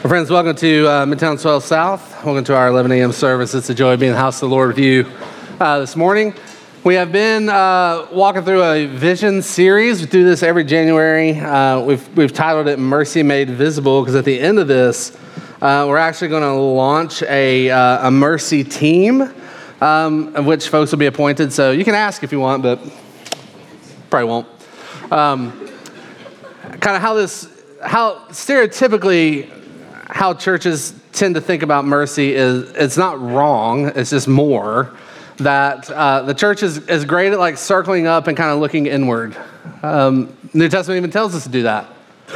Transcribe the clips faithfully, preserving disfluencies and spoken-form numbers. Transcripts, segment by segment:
Well, friends, welcome to uh, Midtown twelve South. Welcome to our eleven a.m. service. It's a joy being in the house of the Lord with you uh, this morning. We have been uh, walking through a vision series. We do this every January. Uh, we've we've titled it Mercy Made Visible because at the end of this, uh, we're actually going to launch a uh, a mercy team, um, of which folks will be appointed. So you can ask if you want, but probably won't. Um, kind of how this, how stereotypically, how churches tend to think about mercy is it's not wrong. It's just more. That uh, the church is, is great at like circling up and kind of looking inward. Um, New Testament even tells us to do that,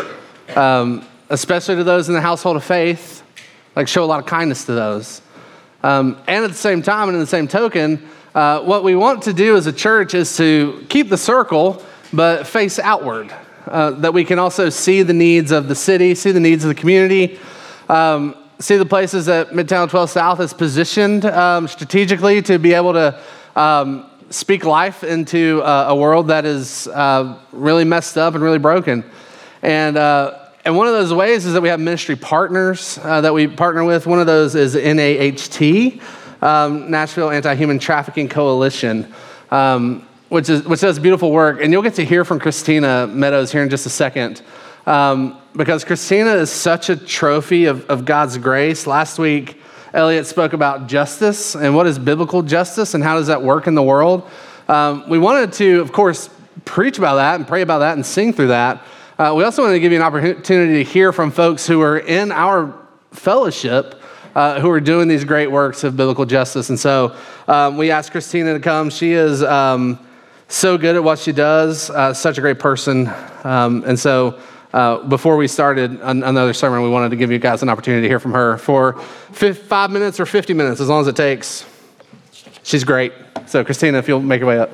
um, especially to those in the household of faith. Like show a lot of kindness to those, um, and at the same time, and in the same token, uh, what we want to do as a church is to keep the circle, but face outward. Uh, that we can also see the needs of the city, see the needs of the community. Um, See the places that Midtown twelve South is positioned um, strategically to be able to um, speak life into uh, a world that is uh, really messed up and really broken. And uh, and one of those ways is that we have ministry partners uh, that we partner with. One of those is N A H T, um, Nashville Anti-Human Trafficking Coalition, um, which is which does beautiful work. And you'll get to hear from Christina Meadows here in just a second. Um, because Christina is such a trophy of, of God's grace. Last week, Elliot spoke about justice and what is biblical justice and how does that work in the world. Um, we wanted to, of course, preach about that and pray about that and sing through that. Uh, we also wanted to give you an opportunity to hear from folks who are in our fellowship uh, who are doing these great works of biblical justice. And so um, we asked Christina to come. She is um, so good at what she does, uh, such a great person. Um, and so Uh, before we started an- another sermon, we wanted to give you guys an opportunity to hear from her for f- five minutes or fifty minutes, as long as it takes. She's great. So, Christina, if you'll make your way up.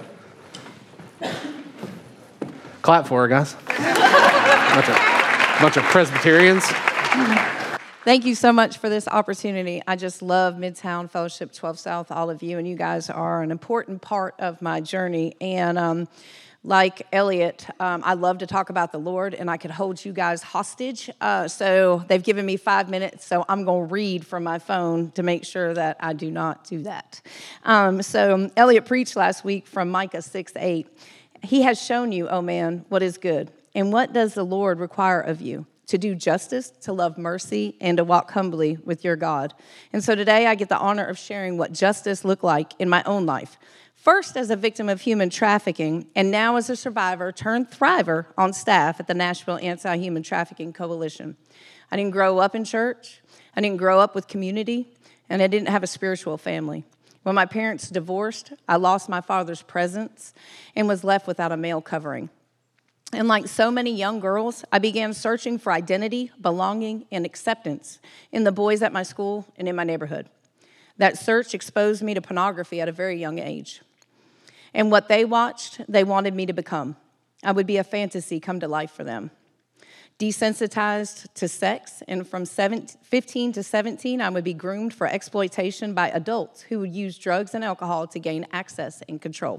Clap for her, guys. bunch, of, bunch of Presbyterians. Thank you so much for this opportunity. I just love Midtown Fellowship twelve South, all of you, and you guys are an important part of my journey. And um, Like Elliot, um, I love to talk about the Lord, and I could hold you guys hostage. Uh, so they've given me five minutes, so I'm going to read from my phone to make sure that I do not do that. Um, so Elliot preached last week from Micah six eight. He has shown you, oh man, what is good. And what does the Lord require of you? To do justice, to love mercy, and to walk humbly with your God. And so today I get the honor of sharing what justice looked like in my own life. First as a victim of human trafficking, and now as a survivor turned thriver on staff at the Nashville Anti-Human Trafficking Coalition. I didn't grow up in church, I didn't grow up with community, and I didn't have a spiritual family. When my parents divorced, I lost my father's presence and was left without a male covering. And like so many young girls, I began searching for identity, belonging, and acceptance in the boys at my school and in my neighborhood. That search exposed me to pornography at a very young age. And what they watched, they wanted me to become. I would be a fantasy come to life for them. Desensitized to sex, and from fifteen to seventeen, I would be groomed for exploitation by adults who would use drugs and alcohol to gain access and control.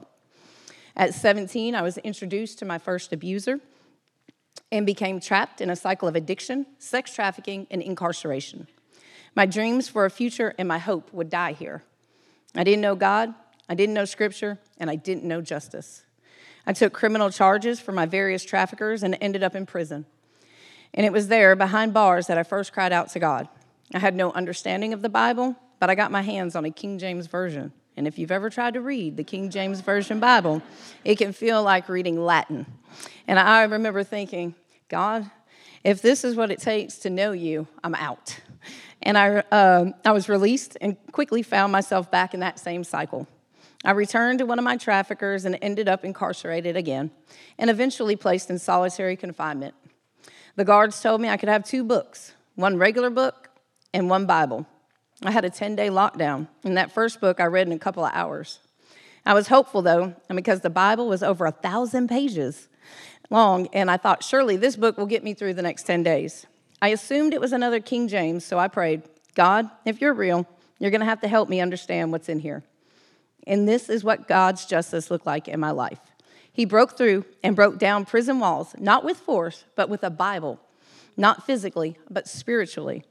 At seventeen, I was introduced to my first abuser and became trapped in a cycle of addiction, sex trafficking, and incarceration. My dreams for a future and my hope would die here. I didn't know God, I didn't know Scripture, and I didn't know justice. I took criminal charges for my various traffickers and ended up in prison. And it was there, behind bars, that I first cried out to God. I had no understanding of the Bible, but I got my hands on a King James Version. And if you've ever tried to read the King James Version Bible, it can feel like reading Latin. And I remember thinking, God, if this is what it takes to know you, I'm out. And I, uh, I was released and quickly found myself back in that same cycle. I returned to one of my traffickers and ended up incarcerated again and eventually placed in solitary confinement. The guards told me I could have two books, one regular book and one Bible. I had a ten-day lockdown, and that first book I read in a couple of hours. I was hopeful, though, and because the Bible was over a thousand pages long, and I thought, surely this book will get me through the next ten days. I assumed it was another King James, so I prayed, God, if you're real, you're going to have to help me understand what's in here. And this is what God's justice looked like in my life. He broke through and broke down prison walls, not with force, but with a Bible, not physically, but spiritually.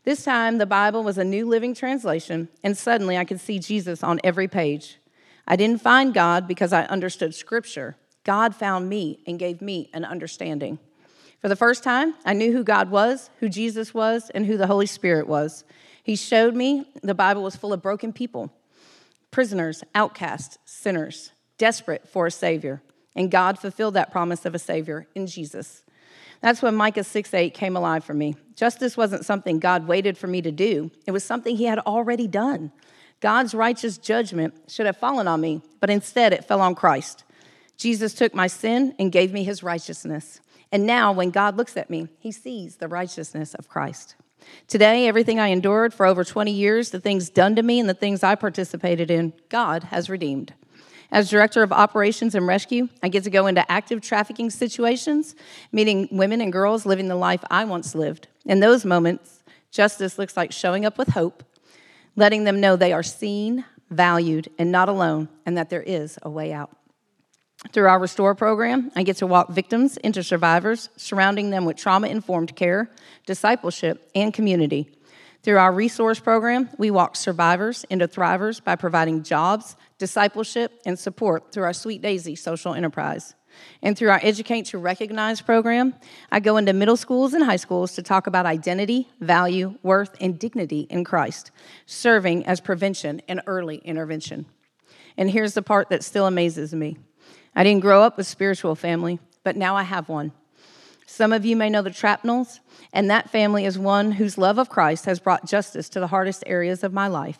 This time, the Bible was a New Living Translation, and suddenly I could see Jesus on every page. I didn't find God because I understood Scripture. God found me and gave me an understanding. For the first time, I knew who God was, who Jesus was, and who the Holy Spirit was. He showed me the Bible was full of broken people, prisoners, outcasts, sinners, desperate for a Savior. And God fulfilled that promise of a Savior in Jesus. That's when Micah six eight came alive for me. Justice wasn't something God waited for me to do. It was something he had already done. God's righteous judgment should have fallen on me, but instead it fell on Christ. Jesus took my sin and gave me his righteousness. And now when God looks at me, he sees the righteousness of Christ. Today, everything I endured for over twenty years, the things done to me and the things I participated in, God has redeemed. As Director of Operations and Rescue, I get to go into active trafficking situations, meeting women and girls living the life I once lived. In those moments, justice looks like showing up with hope, letting them know they are seen, valued, and not alone, and that there is a way out. Through our Restore program, I get to walk victims into survivors, surrounding them with trauma-informed care, discipleship, and community. Through our Resource program, we walk survivors into thrivers by providing jobs, discipleship, and support through our Sweet Daisy social enterprise. And through our Educate to Recognize program, I go into middle schools and high schools to talk about identity, value, worth, and dignity in Christ, serving as prevention and early intervention. And here's the part that still amazes me. I didn't grow up with a spiritual family, but now I have one. Some of you may know the Trapnells, and that family is one whose love of Christ has brought justice to the hardest areas of my life.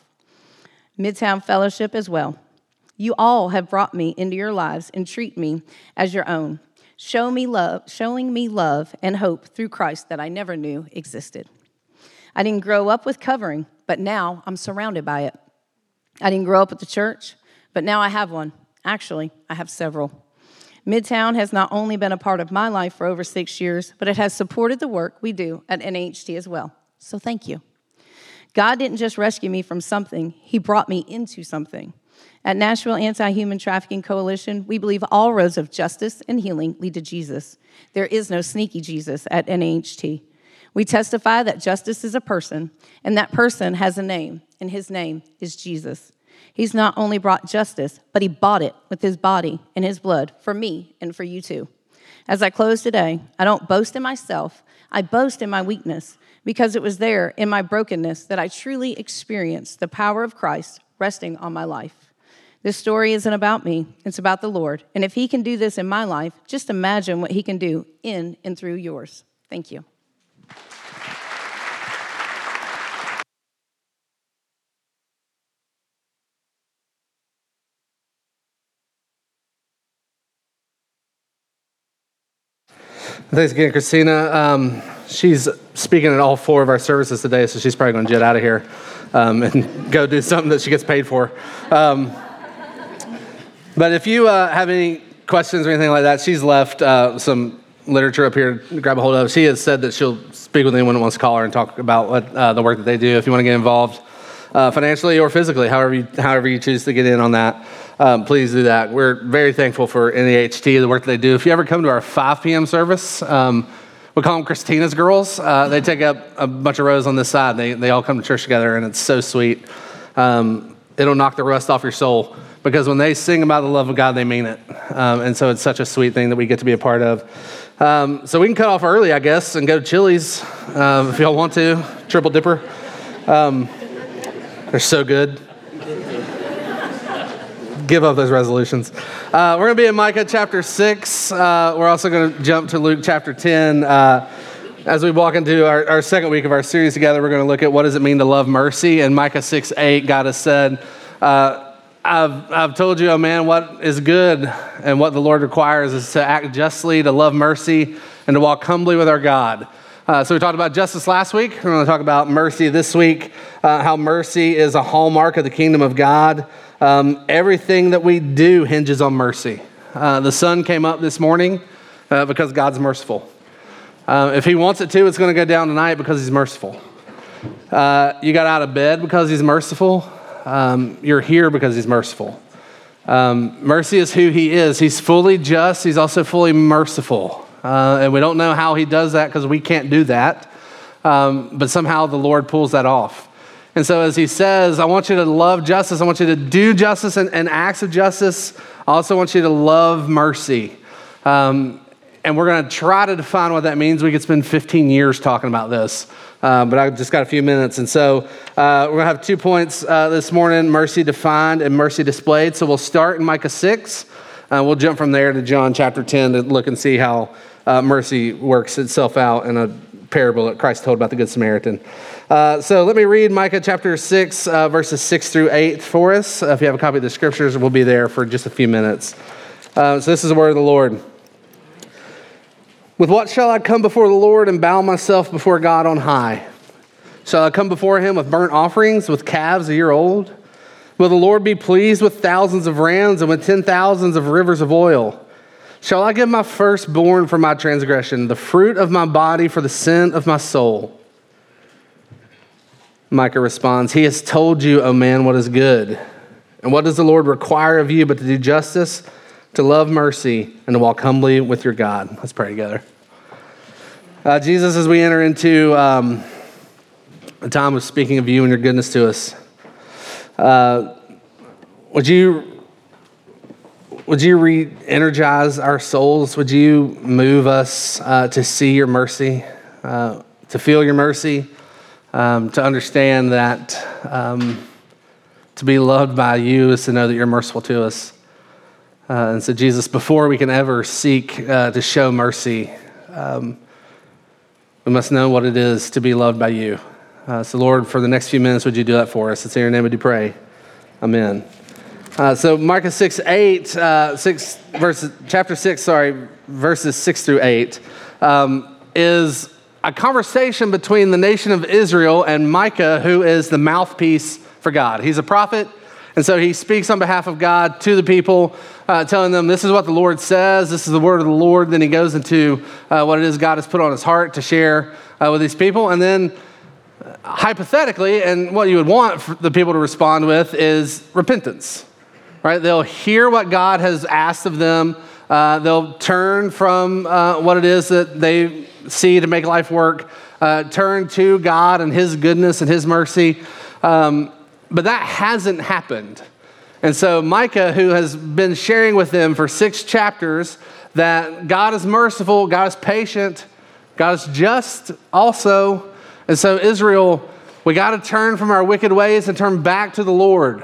Midtown Fellowship as well. You all have brought me into your lives and treat me as your own, show me love, showing me love and hope through Christ that I never knew existed. I didn't grow up with covering, but now I'm surrounded by it. I didn't grow up at the church, but now I have one. Actually, I have several. Midtown has not only been a part of my life for over six years, but it has supported the work we do at N A H T as well. So thank you. God didn't just rescue me from something, he brought me into something. At Nashville Anti-Human Trafficking Coalition, we believe all roads of justice and healing lead to Jesus. There is no sneaky Jesus at N A H T. We testify that justice is a person, and that person has a name, and his name is Jesus. He's not only brought justice, but he bought it with his body and his blood for me and for you too. As I close today, I don't boast in myself. I boast in my weakness because it was there in my brokenness that I truly experienced the power of Christ resting on my life. This story isn't about me. It's about the Lord. And if he can do this in my life, just imagine what he can do in and through yours. Thank you. Thanks again, Christina. Um, she's speaking at all four of our services today, so she's probably going to jet out of here um, and go do something that she gets paid for. Um, but if you uh, have any questions or anything like that, she's left uh, some literature up here to grab a hold of. She has said that she'll speak with anyone who wants to call her and talk about what uh, the work that they do. If you want to get involved uh, financially or physically, however you, however you choose to get in on that, Um, please do that. We're very thankful for N A H T, the work that they do. If you ever come to our five p.m. service, um, we call them Christina's girls. Uh, they take up a bunch of rows on this side. They they all come to church together, and it's so sweet. Um, it'll knock the rust off your soul because when they sing about the love of God, they mean it. Um, and so it's such a sweet thing that we get to be a part of. Um, so we can cut off early, I guess, and go to Chili's um, if y'all want to. Triple Dipper. Um, they're so good. Give up those resolutions. Uh, we're going to be in Micah chapter six. Uh, we're also going to jump to Luke chapter ten. Uh, as we walk into our, our second week of our series together, we're going to look at what does it mean to love mercy. And Micah six eight, God has said, uh, I've, I've told you, oh man, what is good and what the Lord requires is to act justly, to love mercy, and to walk humbly with our God. Uh, so we talked about justice last week. We're going to talk about mercy this week, uh, how mercy is a hallmark of the kingdom of God. Um, everything that we do hinges on mercy. Uh, the sun came up this morning uh, because God's merciful. Uh, if he wants it to, it's going to go down tonight because he's merciful. Uh, you got out of bed because he's merciful. Um, you're here because he's merciful. Um, mercy is who he is. He's fully just. He's also fully merciful. Uh, and we don't know how he does that because we can't do that. um, but somehow the Lord pulls that off. And so as he says, I want you to love justice. I want you to do justice and, and acts of justice. I also want you to love mercy. Um, and we're going to try to define what that means. We could spend fifteen years talking about this, uh, but I've just got a few minutes. And so uh, we're going to have two points uh, this morning, mercy defined and mercy displayed. So we'll start in Micah six. Uh, we'll jump from there to John chapter ten to look and see how uh, mercy works itself out in a parable that Christ told about the Good Samaritan. Uh, so let me read Micah chapter six, uh, verses six through eight for us. Uh, if you have a copy of the scriptures, we'll be there for just a few minutes. Uh, so this is the word of the Lord. With what shall I come before the Lord and bow myself before God on high? Shall I come before him with burnt offerings, with calves a year old? Will the Lord be pleased with thousands of rams and with ten thousands of rivers of oil? Shall I give my firstborn for my transgression, the fruit of my body for the sin of my soul? Micah responds, he has told you, O man, what is good. And what does the Lord require of you but to do justice, to love mercy, and to walk humbly with your God? Let's pray together. Uh, Jesus, as we enter into um, a time of speaking of you and your goodness to us, uh, would you would you re-energize our souls? Would you move us uh, to see your mercy, uh, to feel your mercy, um, to understand that um, to be loved by you is to know that you're merciful to us. Uh, and so, Jesus, before we can ever seek uh, to show mercy, um, we must know what it is to be loved by you. Uh, so, Lord, for the next few minutes, would you do that for us? It's in your name we do pray. Amen. Uh, so, Micah six, eight, uh, six verses, chapter six, sorry, verses six through eight, um, is a conversation between the nation of Israel and Micah, who is the mouthpiece for God. He's a prophet. And so he speaks on behalf of God to the people, uh, telling them this is what the Lord says, this is the word of the Lord. Then he goes into uh, what it is God has put on his heart to share uh, with these people. And then uh, hypothetically, and what you would want for the people to respond with is repentance, right? They'll hear what God has asked of them. Uh, they'll turn from uh, what it is that they see to make life work, uh, turn to God and his goodness and his mercy. Um, But that hasn't happened. And so Micah, who has been sharing with them for six chapters that God is merciful, God is patient, God is just also. And so Israel, we got to turn from our wicked ways and turn back to the Lord.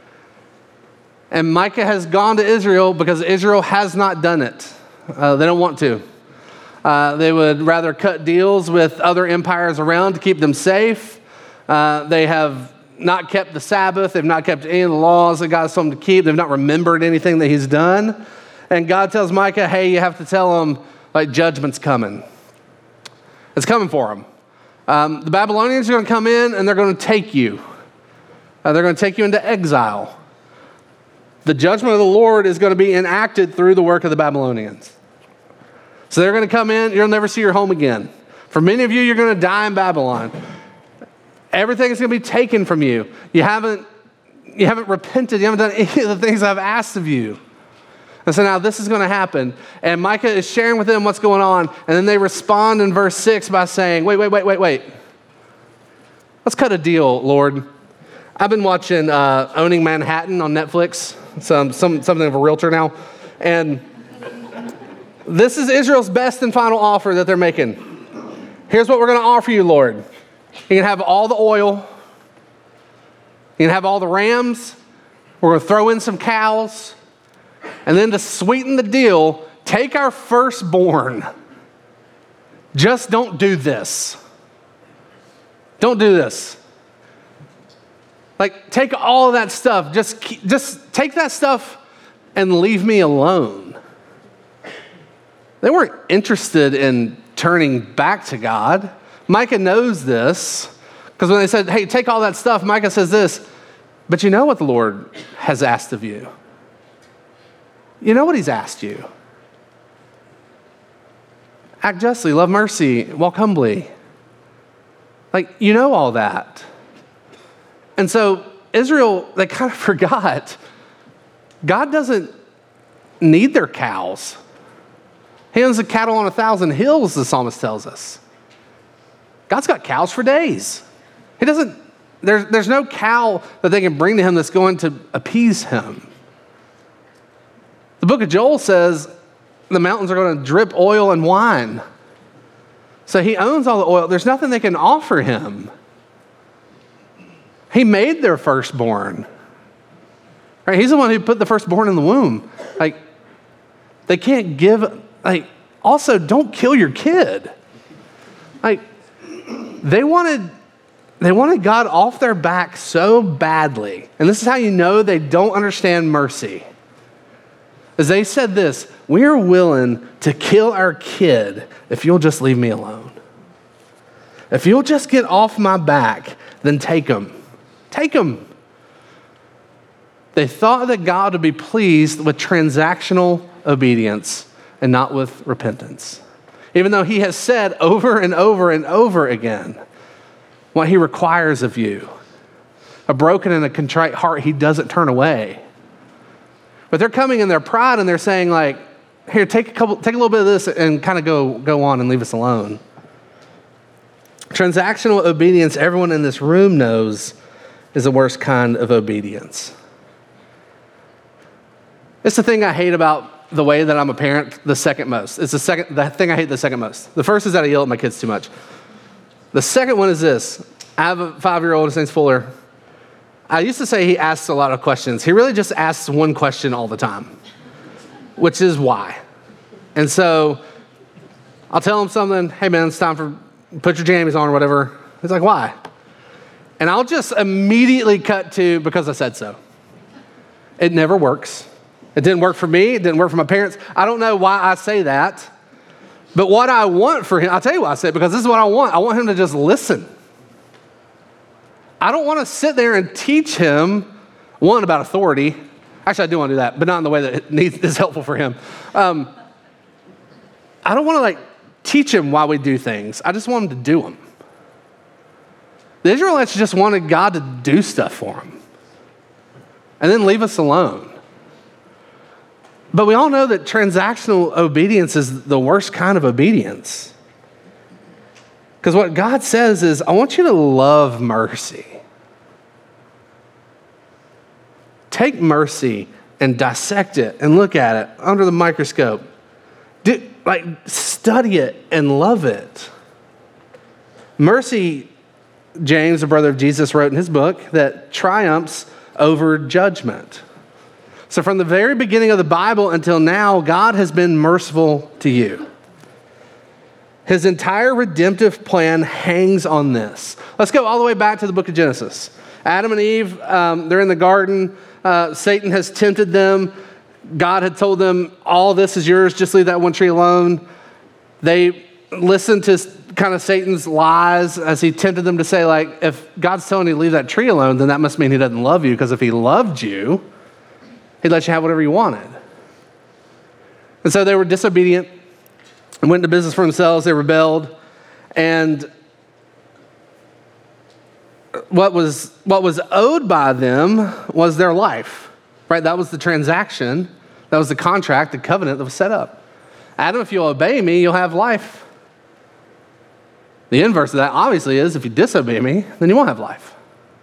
And Micah has gone to Israel because Israel has not done it. Uh, they don't want to. Uh, they would rather cut deals with other empires around to keep them safe. Uh, they have not kept the Sabbath. They've not kept any of the laws that God has told them to keep. They've not remembered anything that he's done. And God tells Micah, hey, you have to tell them, like, judgment's coming. It's coming for them. Um, the Babylonians are going to come in and they're going to take you. Uh, they're going to take you into exile. The judgment of the Lord is going to be enacted through the work of the Babylonians. So they're going to come in. You'll never see your home again. For many of you, you're going to die in Babylon. Everything is going to be taken from you. You haven't, you haven't repented. You haven't done any of the things I've asked of you. And so now this is going to happen. And Micah is sharing with them what's going on. And then they respond in verse six by saying, wait, wait, wait, wait, wait. Let's cut a deal, Lord. I've been watching uh, Owning Manhattan on Netflix. So I'm some, something of a realtor now. And this is Israel's best and final offer that they're making. Here's what we're going to offer you, Lord. You can have all the oil. You can have all the rams. We're going to throw in some cows. And then to sweeten the deal, take our firstborn. Just don't do this. Don't do this. Like, take all of that stuff. Just, just take that stuff and leave me alone. They weren't interested in turning back to God. Micah knows this, because when they said, hey, take all that stuff, Micah says this, but you know what the Lord has asked of you. You know what he's asked you. Act justly, love mercy, walk humbly. Like, you know all that. And so Israel, they kind of forgot, God doesn't need their cows. He owns the cattle on a thousand hills, the psalmist tells us. God's got cows for days. He doesn't, there's, there's no cow that they can bring to him that's going to appease him. The book of Joel says the mountains are going to drip oil and wine. So he owns all the oil. There's nothing they can offer him. He made their firstborn. Right? He's the one who put the firstborn in the womb. Like, they can't give, like, also don't kill your kid. Like, they wanted, they wanted God off their back so badly. And this is how you know they don't understand mercy. As they said this, we're willing to kill our kid if you'll just leave me alone. If you'll just get off my back, then take him. Take him. They thought that God would be pleased with transactional obedience and not with repentance. Even though he has said over and over and over again what he requires of you. A broken and a contrite heart he doesn't turn away. But they're coming in their pride and they're saying like, here, take a couple, take a little bit of this and kind of go, go on and leave us alone. Transactional obedience, everyone in this room knows, is the worst kind of obedience. It's the thing I hate about the way that I'm a parent the second most. It's the second, the thing I hate the second most. The first is that I yell at my kids too much. The second one is this. I have a five-year-old, his name's Fuller. I used to say he asks a lot of questions. He really just asks one question all the time, which is why. And so I'll tell him something, hey man, it's time for, put your jammies on or whatever. He's like, why? And I'll just immediately cut to, because I said so. It never works. It didn't work for me. It didn't work for my parents. I don't know why I say that. But what I want for him, I'll tell you why I say it, because this is what I want. I want him to just listen. I don't want to sit there and teach him, one, about authority. Actually, I do want to do that, but not in the way that it needs, is helpful for him. Um, I don't want to like teach him why we do things. I just want him to do them. The Israelites just wanted God to do stuff for them and then leave us alone. But we all know that transactional obedience is the worst kind of obedience. Because what God says is, I want you to love mercy. Take mercy and dissect it and look at it under the microscope. Do, like, study it and love it. Mercy, James, the brother of Jesus, wrote in his book that triumphs over judgment. So from the very beginning of the Bible until now, God has been merciful to you. His entire redemptive plan hangs on this. Let's go all the way back to the book of Genesis. Adam and Eve, um, they're in the garden. Uh, Satan has tempted them. God had told them, all this is yours, just leave that one tree alone. They listened to kind of Satan's lies as he tempted them to say, like, if God's telling you to leave that tree alone, then that must mean he doesn't love you, because if he loved you, he'd let you have whatever you wanted. And so they were disobedient and went into business for themselves. They rebelled. And what was, what was owed by them was their life, right? That was the transaction. That was the contract, the covenant that was set up. Adam, if you'll obey me, you'll have life. The inverse of that, obviously, is if you disobey me, then you won't have life.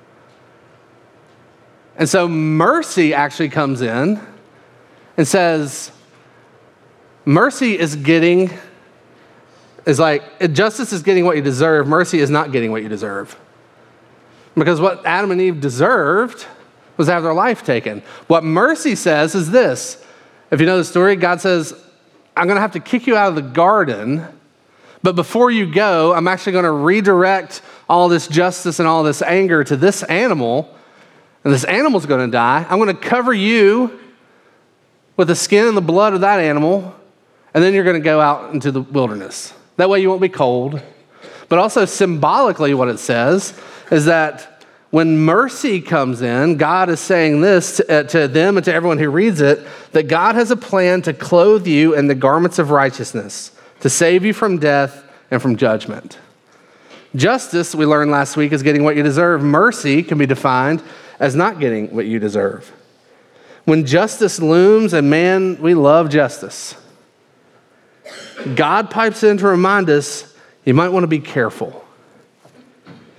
And so mercy actually comes in and says, mercy is getting, is like, justice is getting what you deserve. Mercy is not getting what you deserve. Because what Adam and Eve deserved was to have their life taken. What mercy says is this. If you know the story, God says, I'm going to have to kick you out of the garden, but before you go, I'm actually going to redirect all this justice and all this anger to this animal. And this animal's going to die. I'm going to cover you with the skin and the blood of that animal, and then you're going to go out into the wilderness. That way you won't be cold. But also symbolically what it says is that when mercy comes in, God is saying this to, uh, to them and to everyone who reads it, that God has a plan to clothe you in the garments of righteousness, to save you from death and from judgment. Justice, we learned last week, is getting what you deserve. Mercy can be defined as not getting what you deserve. When justice looms, and man, we love justice, God pipes in to remind us, you might want to be careful.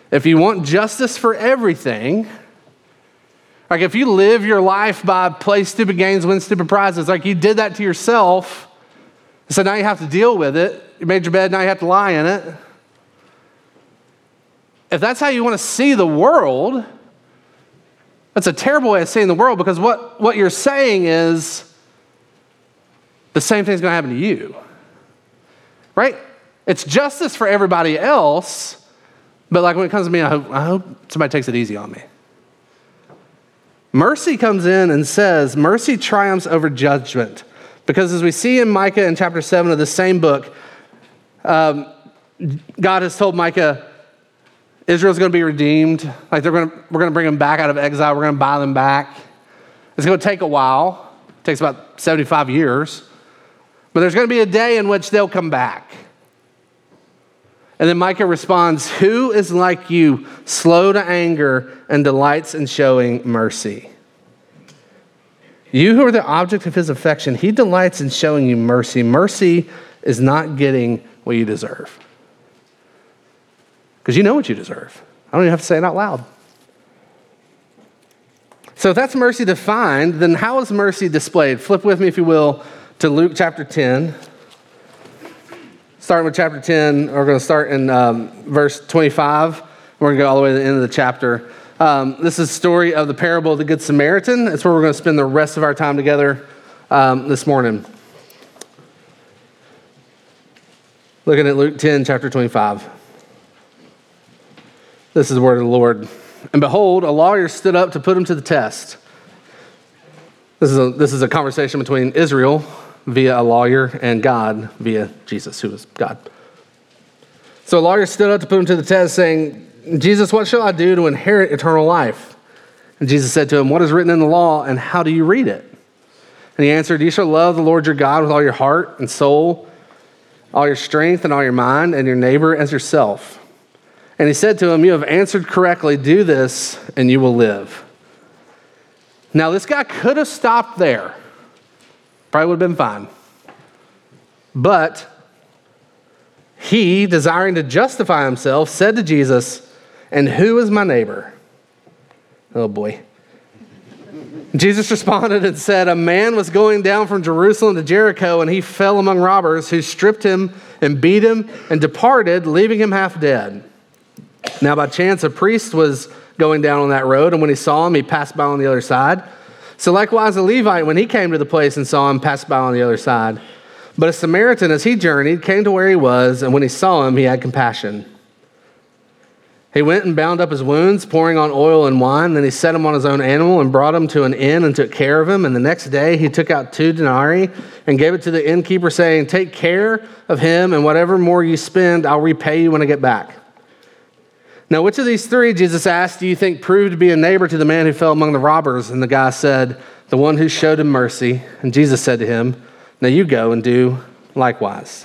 if you want justice for everything, like if you live your life by play stupid games, win stupid prizes, like you did that to yourself, so now you have to deal with it. You made your bed, now you have to lie in it. If that's how you want to see the world, that's a terrible way of seeing the world, because what, what you're saying is the same thing's going to happen to you, right? It's justice for everybody else, but like when it comes to me, I hope, I hope somebody takes it easy on me. Mercy comes in and says, mercy triumphs over judgment. Because as we see in Micah in chapter seven of the same book, um, God has told Micah, Israel's going to be redeemed. Like they're going to, we're going to bring them back out of exile. We're going to buy them back. It's going to take a while. It takes about seventy-five years. But there's going to be a day in which they'll come back. And then Micah responds, who is like you, slow to anger and delights in showing mercy? You who are the object of his affection, he delights in showing you mercy. Mercy is not getting what you deserve. Because you know what you deserve. I don't even have to say it out loud. So if that's mercy defined, then how is mercy displayed? Flip with me, if you will, to Luke chapter ten. Starting with chapter ten, we're going to start in um, verse twenty-five. We're going to go all the way to the end of the chapter. Um, this is the story of the parable of the Good Samaritan. It's where we're going to spend the rest of our time together um, this morning. Looking at Luke ten, chapter twenty-five. This is the word of the Lord. And behold, a lawyer stood up to put him to the test. This is a, this is a conversation between Israel via a lawyer and God via Jesus, who is God. So a lawyer stood up to put him to the test, saying, Jesus, what shall I do to inherit eternal life? And Jesus said to him, what is written in the law, and how do you read it? And he answered, you shall love the Lord your God with all your heart and soul, all your strength and all your mind, and your neighbor as yourself. And he said to him, you have answered correctly, do this, and you will live. Now this guy could have stopped there. Probably would have been fine. But he, desiring to justify himself, said to Jesus, and who is my neighbor? Oh boy. Jesus responded and said, a man was going down from Jerusalem to Jericho, and he fell among robbers who stripped him and beat him and departed, leaving him half dead. Now by chance a priest was going down on that road, and when he saw him, he passed by on the other side. So likewise a Levite, when he came to the place and saw him, passed by on the other side. But a Samaritan, as he journeyed, came to where he was, and when he saw him, he had compassion. He went and bound up his wounds, pouring on oil and wine. Then he set him on his own animal and brought him to an inn and took care of him. And the next day he took out two denarii and gave it to the innkeeper, saying, take care of him, and whatever more you spend, I'll repay you when I get back. Now, which of these three, Jesus asked, do you think proved to be a neighbor to the man who fell among the robbers? And the guy said, the one who showed him mercy. And Jesus said to him, now you go and do likewise.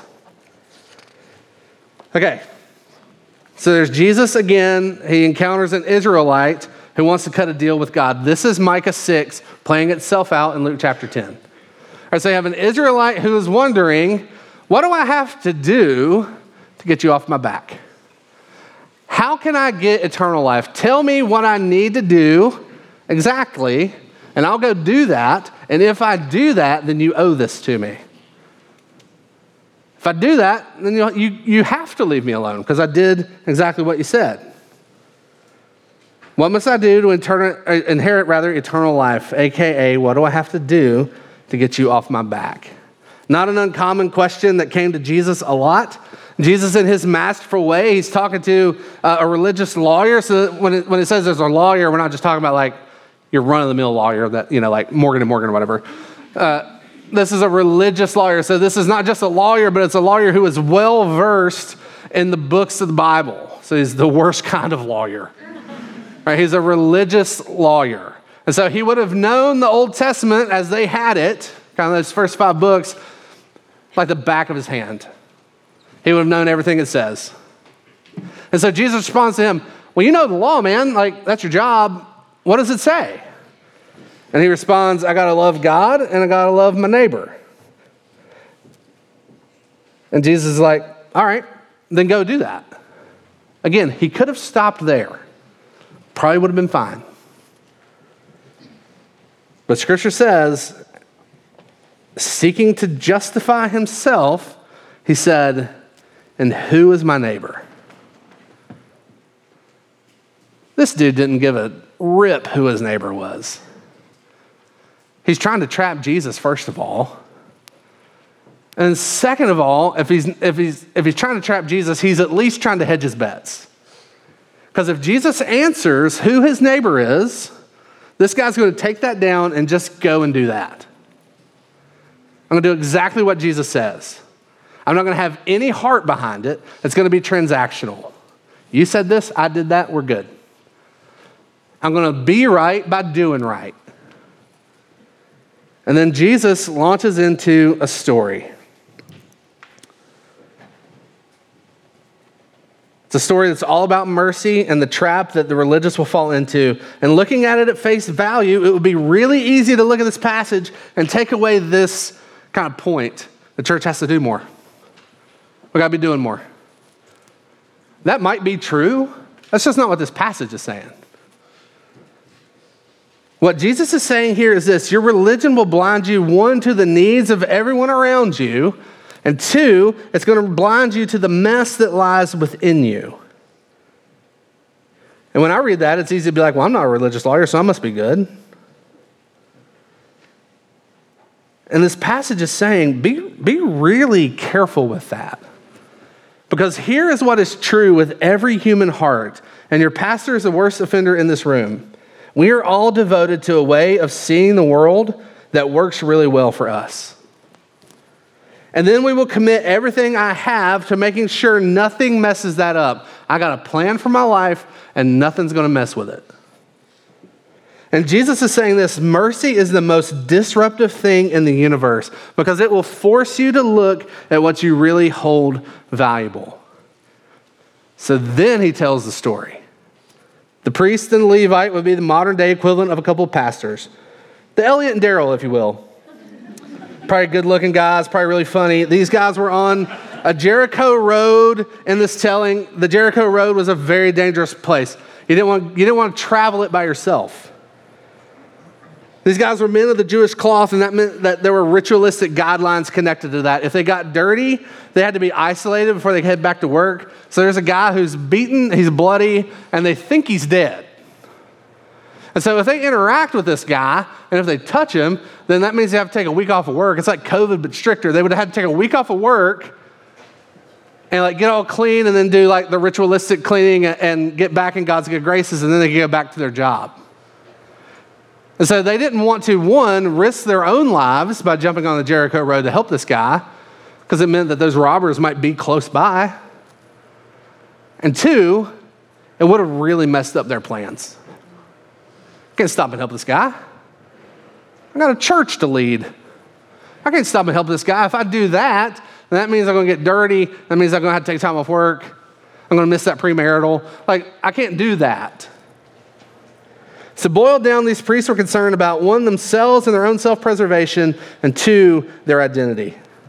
Okay, so there's Jesus again. He encounters an Israelite who wants to cut a deal with God. This is Micah six playing itself out in Luke chapter ten. All right, so you have an Israelite who is wondering, what do I have to do to get you off my back? How can I get eternal life? Tell me what I need to do exactly, and I'll go do that. And if I do that, then you owe this to me. If I do that, then you, you, you have to leave me alone because I did exactly what you said. What must I do to inter- inherit rather eternal life? A K A, what do I have to do to get you off my back? Not an uncommon question that came to Jesus a lot. Jesus, in his masterful way, he's talking to uh, a religious lawyer. So when it, when it says there's a lawyer, we're not just talking about like your run-of-the-mill lawyer that, you know, like Morgan and Morgan or whatever. Uh, this is a religious lawyer. So this is not just a lawyer, but it's a lawyer who is well-versed in the books of the Bible. So he's the worst kind of lawyer. Right? He's a religious lawyer. And so he would have known the Old Testament as they had it, kind of those first five books, like the back of his hand. He would have known everything it says. And so Jesus responds to him, well, you know the law, man. Like, that's your job. What does it say? And he responds, I got to love God and I got to love my neighbor. And Jesus is like, all right, then go do that. Again, he could have stopped there. Probably would have been fine. But Scripture says, seeking to justify himself, he said, and who is my neighbor? This dude didn't give a rip who his neighbor was. He's trying to trap Jesus, first of all. And second of all, if he's, if he's, if he's trying to trap Jesus, he's at least trying to hedge his bets. Because if Jesus answers who his neighbor is, this guy's going to take that down and just go and do that. I'm going to do exactly what Jesus says. I'm not going to have any heart behind it. It's going to be transactional. You said this, I did that, we're good. I'm going to be right by doing right. And then Jesus launches into a story. It's a story that's all about mercy and the trap that the religious will fall into. And looking at it at face value, it would be really easy to look at this passage and take away this kind of point. The church has to do more. We got to be doing more. That might be true. That's just not what this passage is saying. What Jesus is saying here is this: your religion will blind you, one, to the needs of everyone around you, and two, it's going to blind you to the mess that lies within you. And when I read that, it's easy to be like, well, I'm not a religious lawyer, so I must be good. And this passage is saying, be, be really careful with that. Because here is what is true with every human heart, and your pastor is the worst offender in this room. We are all devoted to a way of seeing the world that works really well for us. And then we will commit everything I have to making sure nothing messes that up. I got a plan for my life, and nothing's going to mess with it. And Jesus is saying this: mercy is the most disruptive thing in the universe because it will force you to look at what you really hold valuable. So then he tells the story. The priest and the Levite would be the modern day equivalent of a couple of pastors. The Elliot and Daryl, if you will. Probably good looking guys, probably really funny. These guys were on a Jericho road in this telling. The Jericho road was a very dangerous place. You didn't want, you didn't want to travel it by yourself. These guys were men of the Jewish cloth, and that meant that there were ritualistic guidelines connected to that. If they got dirty, they had to be isolated before they could head back to work. So there's a guy who's beaten, he's bloody, and they think he's dead. And so if they interact with this guy, and if they touch him, then that means they have to take a week off of work. It's like COVID, but stricter. They would have had to take a week off of work and like get all clean and then do like the ritualistic cleaning and get back in God's good graces, and then they could go back to their job. And so they didn't want to, one, risk their own lives by jumping on the Jericho road to help this guy, because it meant that those robbers might be close by. And two, it would have really messed up their plans. I can't stop and help this guy. I got a church to lead. I can't stop and help this guy. If I do that, then that means I'm going to get dirty. That means I'm going to have to take time off work. I'm going to miss that premarital. Like, I can't do that. So boiled down, these priests were concerned about, one, themselves and their own self-preservation, and two, their identity.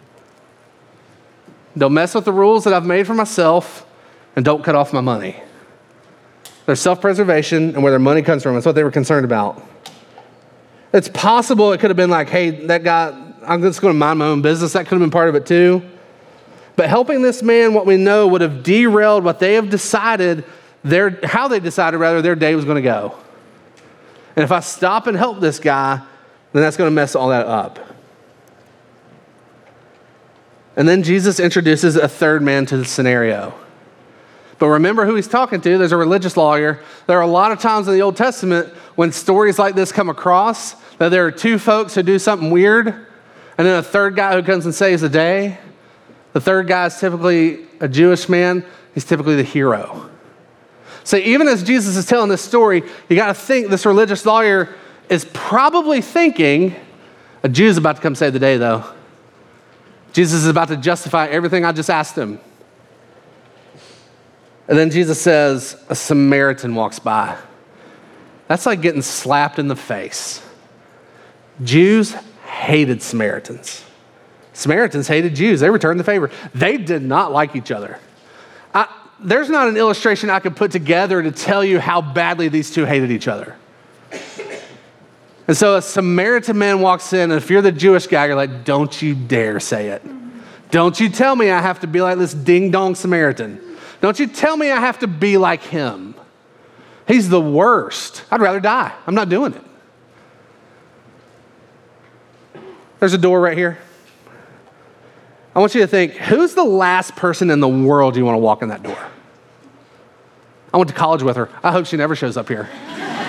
Don't mess with the rules that I've made for myself, and don't cut off my money. Their self-preservation and where their money comes from. That's what they were concerned about. It's possible it could have been like, hey, that guy, I'm just going to mind my own business. That could have been part of it too. But helping this man, what we know, would have derailed what they have decided, their, how they decided, rather, their day was going to go. And if I stop and help this guy, then that's going to mess all that up. And then Jesus introduces a third man to the scenario. But remember who he's talking to. There's a religious lawyer. There are a lot of times in the Old Testament when stories like this come across that there are two folks who do something weird, and then a third guy who comes and saves the day. The third guy is typically a Jewish man. He's typically the hero. So even as Jesus is telling this story, you got to think this religious lawyer is probably thinking, a Jew's about to come save the day, though. Jesus is about to justify everything I just asked him. And then Jesus says, a Samaritan walks by. That's like getting slapped in the face. Jews hated Samaritans. Samaritans hated Jews. They returned the favor. They did not like each other. I, there's not an illustration I could put together to tell you how badly these two hated each other. And so a Samaritan man walks in, and if you're the Jewish guy, you're like, don't you dare say it. Don't you tell me I have to be like this ding-dong Samaritan. Don't you tell me I have to be like him. He's the worst. I'd rather die. I'm not doing it. There's a door right here. I want you to think, who's the last person in the world you want to walk in that door? I went to college with her. I hope she never shows up here.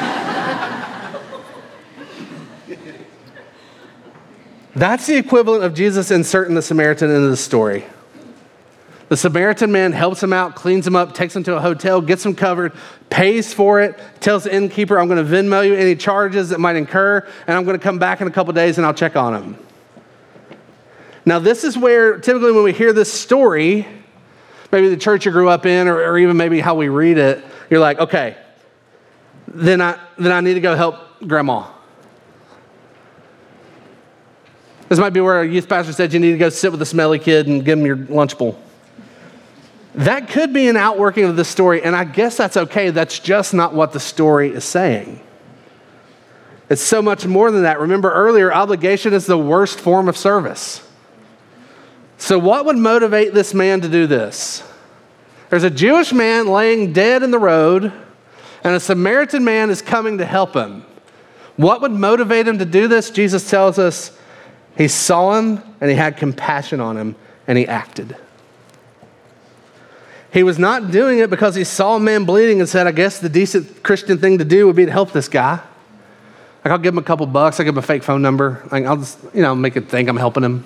That's the equivalent of Jesus inserting the Samaritan into the story. The Samaritan man helps him out, cleans him up, takes him to a hotel, gets him covered, pays for it, tells the innkeeper, I'm going to Venmo you any charges that might incur, and I'm going to come back in a couple days and I'll check on him. Now, this is where typically when we hear this story, maybe the church you grew up in, or, or even maybe how we read it, you're like, okay, then I, then I need to go help grandma. This might be where a youth pastor said you need to go sit with the smelly kid and give him your lunch bowl. That could be an outworking of the story, and I guess that's okay. That's just not what the story is saying. It's so much more than that. Remember earlier, obligation is the worst form of service. So what would motivate this man to do this? There's a Jewish man laying dead in the road, and a Samaritan man is coming to help him. What would motivate him to do this? Jesus tells us he saw him, and he had compassion on him, and he acted. He was not doing it because he saw a man bleeding and said, I guess the decent Christian thing to do would be to help this guy. Like, I'll give him a couple bucks. I'll give him a fake phone number. Like, I'll just, you know, make it think I'm helping him.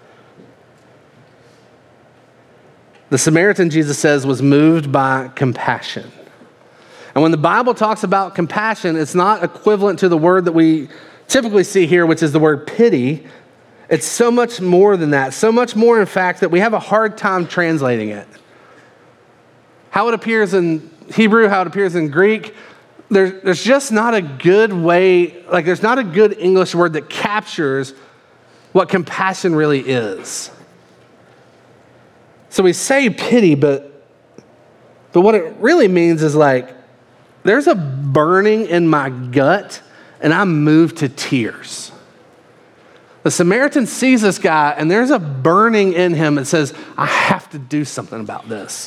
The Samaritan, Jesus says, was moved by compassion. And when the Bible talks about compassion, it's not equivalent to the word that we typically see here, which is the word pity. It's so much more than that. So much more, in fact, that we have a hard time translating it. How it appears in Hebrew, how it appears in Greek, there, there's just not a good way, like there's not a good English word that captures what compassion really is. So we say pity, but, but what it really means is like, there's a burning in my gut and I'm moved to tears. The Samaritan sees this guy and there's a burning in him that says, I have to do something about this.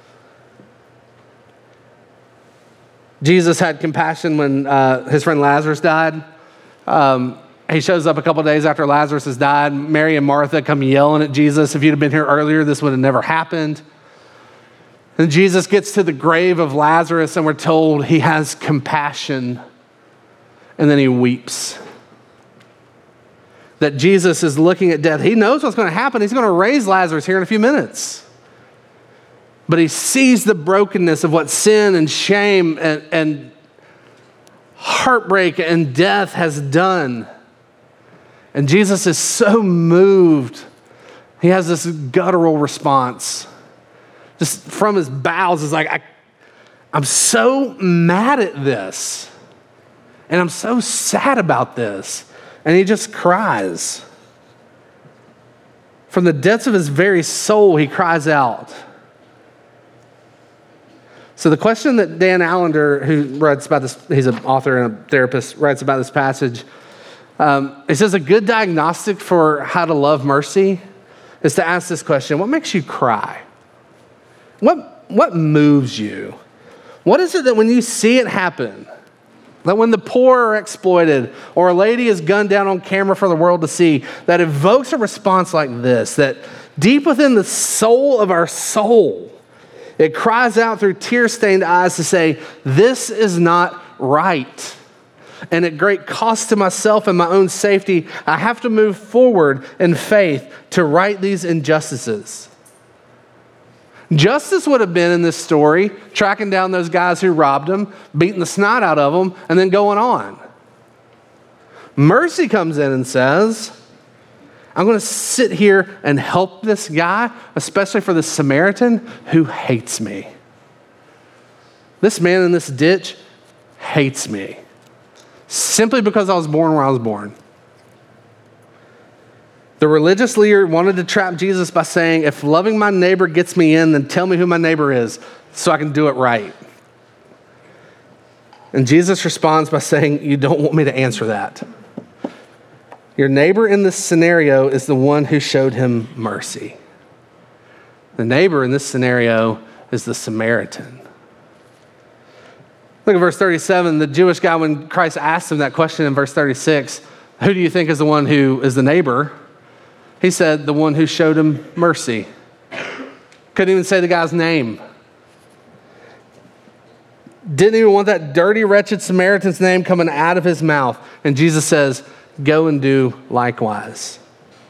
Jesus had compassion when uh, his friend Lazarus died. Um, he shows up a couple days after Lazarus has died. Mary and Martha come yelling at Jesus. If you'd have been here earlier, this would have never happened. And Jesus gets to the grave of Lazarus and we're told he has compassion and then he weeps. That Jesus is looking at death. He knows what's going to happen. He's going to raise Lazarus here in a few minutes. But he sees the brokenness of what sin and shame and, and heartbreak and death has done. And Jesus is so moved. He has this guttural response. Just from his bowels is like, I, I'm so mad at this. And I'm so sad about this. And he just cries. From the depths of his very soul, he cries out. So the question that Dan Allender, who writes about this, he's an author and a therapist, writes about this passage. Um, it says a good diagnostic for how to love mercy is to ask this question: what makes you cry? What what moves you? What is it that when you see it happen, that when the poor are exploited or a lady is gunned down on camera for the world to see, that evokes a response like this, that deep within the soul of our soul, it cries out through tear-stained eyes to say, this is not right. And at great cost to myself and my own safety, I have to move forward in faith to right these injustices. Justice would have been in this story, tracking down those guys who robbed him, beating the snot out of them, and then going on. Mercy comes in and says, I'm going to sit here and help this guy, especially for the Samaritan who hates me. This man in this ditch hates me simply because I was born where I was born. The religious leader wanted to trap Jesus by saying, if loving my neighbor gets me in, then tell me who my neighbor is so I can do it right. And Jesus responds by saying, you don't want me to answer that. Your neighbor in this scenario is the one who showed him mercy. The neighbor in this scenario is the Samaritan. Look at verse thirty-seven. The Jewish guy, when Christ asked him that question in verse thirty-six, who do you think is the one who is the neighbor? He said, the one who showed him mercy. Couldn't even say the guy's name. Didn't even want that dirty, wretched Samaritan's name coming out of his mouth. And Jesus says, go and do likewise.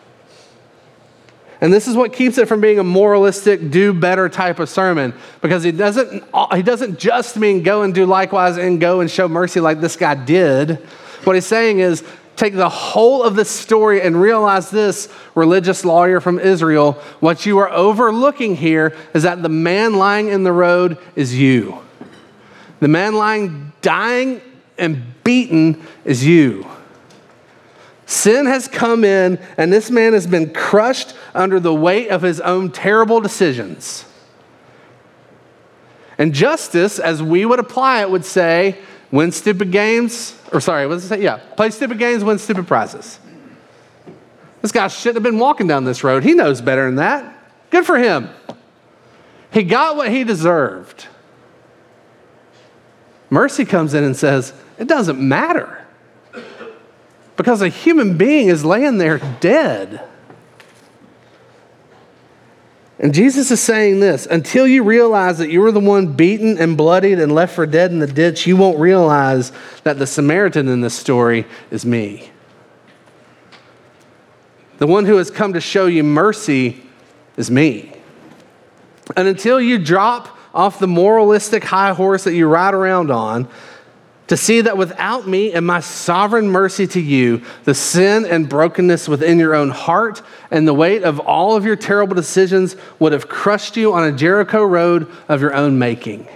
And this is what keeps it from being a moralistic, do better type of sermon, because he doesn't, he doesn't just mean go and do likewise and go and show mercy like this guy did. What he's saying is take the whole of this story and realize this, religious lawyer from Israel, what you are overlooking here is that the man lying in the road is you. The man lying, dying and beaten is you. Sin has come in, and this man has been crushed under the weight of his own terrible decisions. And justice, as we would apply it, would say, win stupid games, or sorry, what does it say? Yeah, play stupid games, win stupid prizes. This guy shouldn't have been walking down this road. He knows better than that. Good for him. He got what he deserved. Mercy comes in and says, it doesn't matter. Because a human being is laying there dead. And Jesus is saying this, until you realize that you were the one beaten and bloodied and left for dead in the ditch, you won't realize that the Samaritan in this story is me. The one who has come to show you mercy is me. And until you drop off the moralistic high horse that you ride around on, to see that without me and my sovereign mercy to you, the sin and brokenness within your own heart and the weight of all of your terrible decisions would have crushed you on a Jericho road of your own making.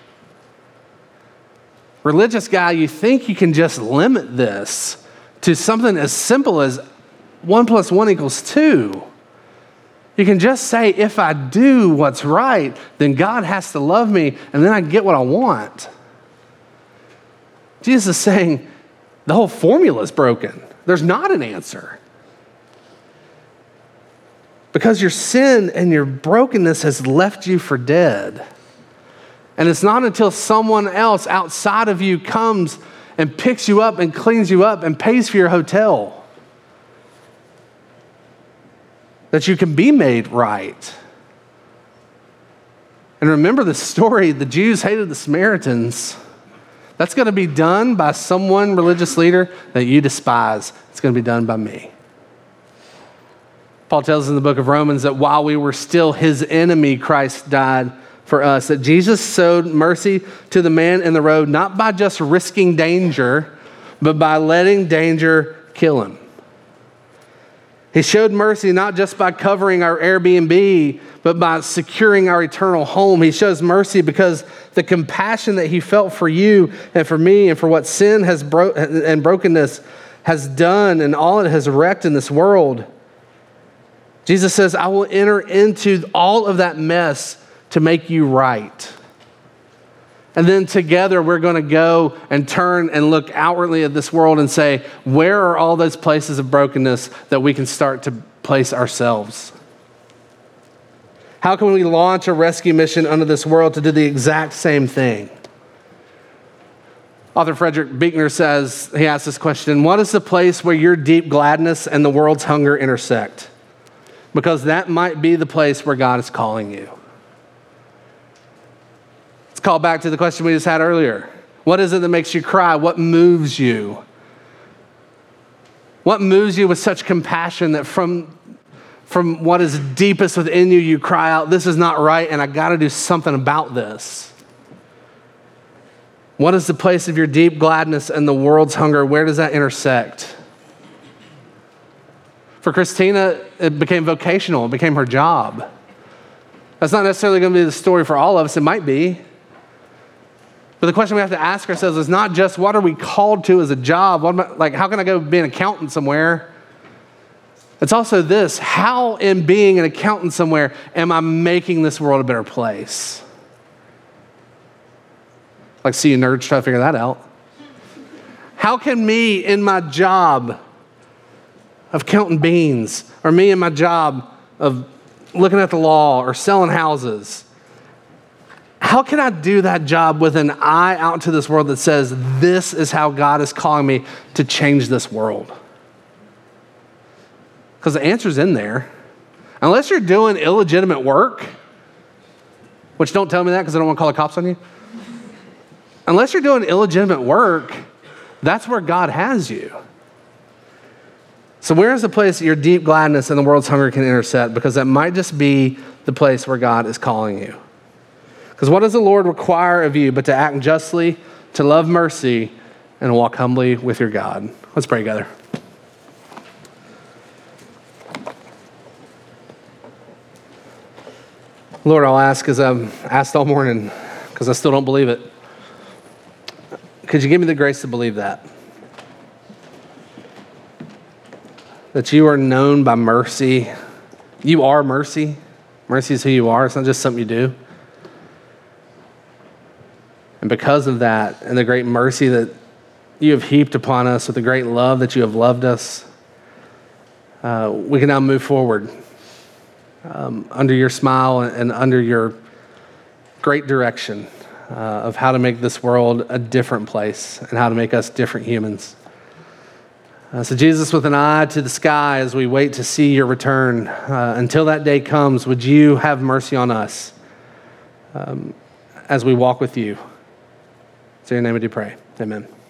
Religious guy, you think you can just limit this to something as simple as one plus one equals two. You can just say, if I do what's right, then God has to love me and then I get what I want. Jesus is saying the whole formula is broken. There's not an answer. Because your sin and your brokenness has left you for dead. And it's not until someone else outside of you comes and picks you up and cleans you up and pays for your hotel that you can be made right. And remember the story, the Jews hated the Samaritans. That's going to be done by someone, religious leader, that you despise. It's going to be done by me. Paul tells us in the book of Romans that while we were still his enemy, Christ died for us. That Jesus showed mercy to the man in the road, not by just risking danger, but by letting danger kill him. He showed mercy not just by covering our Airbnb, but by securing our eternal home. He shows mercy because the compassion that he felt for you and for me and for what sin has bro- and brokenness has done and all it has wrecked in this world. Jesus says, I will enter into all of that mess to make you right. And then together we're going to go and turn and look outwardly at this world and say, where are all those places of brokenness that we can start to place ourselves? How can we launch a rescue mission under this world to do the exact same thing? Author Frederick Buechner says, he asks this question, what is the place where your deep gladness and the world's hunger intersect? Because that might be the place where God is calling you. Call back to the question we just had earlier. What is it that makes you cry? What moves you? What moves you with such compassion that from, from what is deepest within you, you cry out, this is not right and I got to do something about this? What is the place of your deep gladness and the world's hunger? Where does that intersect? For Christina, it became vocational. It became her job. That's not necessarily going to be the story for all of us. It might be. But the question we have to ask ourselves is not just what are we called to as a job? What am I, like, how can I go be an accountant somewhere? It's also this: how, in being an accountant somewhere, am I making this world a better place? Like, see you nerds try to figure that out. How can me in my job of counting beans, or me in my job of looking at the law or selling houses, how can I do that job with an eye out to this world that says, this is how God is calling me to change this world? Because the answer's in there. Unless you're doing illegitimate work, which don't tell me that because I don't want to call the cops on you. Unless you're doing illegitimate work, that's where God has you. So where is the place that your deep gladness and the world's hunger can intersect? Because that might just be the place where God is calling you. Because what does the Lord require of you but to act justly, to love mercy, and walk humbly with your God? Let's pray together. Lord, I'll ask as I've asked all morning, because I still don't believe it. Could you give me the grace to believe that? That you are known by mercy. You are mercy. Mercy is who you are. It's not just something you do. And because of that, and the great mercy that you have heaped upon us, with the great love that you have loved us, uh, we can now move forward um, under your smile and under your great direction uh, of how to make this world a different place and how to make us different humans. Uh, so Jesus, with an eye to the sky as we wait to see your return, uh, until that day comes, would you have mercy on us um, as we walk with you? In your name we do pray. Amen.